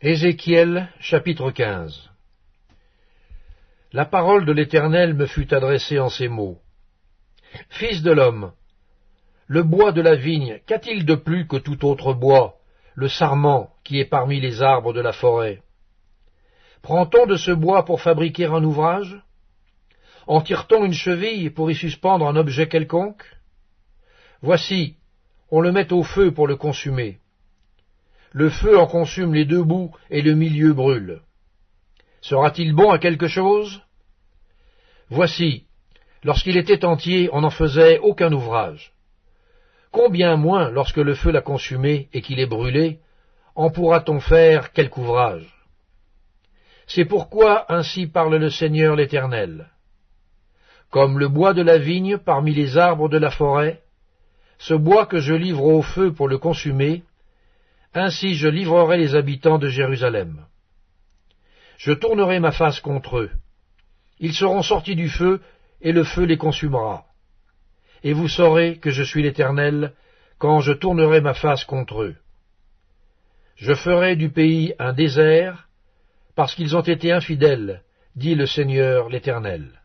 Ézéchiel, chapitre 15. La parole de l'Éternel me fut adressée en ces mots. Fils de l'homme, le bois de la vigne, qu'a-t-il de plus que tout autre bois, le sarment qui est parmi les arbres de la forêt? Prend-on de ce bois pour fabriquer un ouvrage? En tire-t-on une cheville pour y suspendre un objet quelconque? Voici, on le met au feu pour le consumer. Le feu en consume les deux bouts et le milieu brûle. Sera-t-il bon à quelque chose? Voici, lorsqu'il était entier, on n'en faisait aucun ouvrage. Combien moins, lorsque le feu l'a consumé et qu'il est brûlé, en pourra-t-on faire quelque ouvrage? C'est pourquoi ainsi parle le Seigneur l'Éternel. Comme le bois de la vigne parmi les arbres de la forêt, ce bois que je livre au feu pour le consumer, ainsi je livrerai les habitants de Jérusalem. Je tournerai ma face contre eux. Ils seront sortis du feu, et le feu les consumera. Et vous saurez que je suis l'Éternel, quand je tournerai ma face contre eux. Je ferai du pays un désert, parce qu'ils ont été infidèles, dit le Seigneur l'Éternel.